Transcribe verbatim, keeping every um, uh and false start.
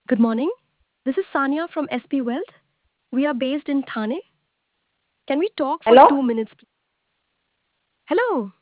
Good morning. This is Sanya from S P Wealth. We are based in Thane. Can we talk for Hello? two minutes? Please? Hello.